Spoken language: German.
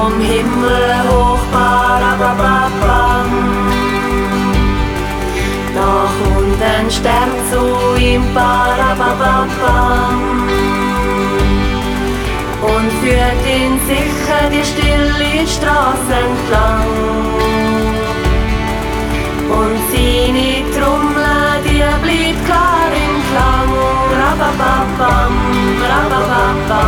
vom Himmel hoch, barababam. Da kommt ein Stern zu ihm, barababam, und führt ihn sicher die stille Straße entlang. Und seine Trommel, die bleibt klar im Klang, rabababam, rabababam.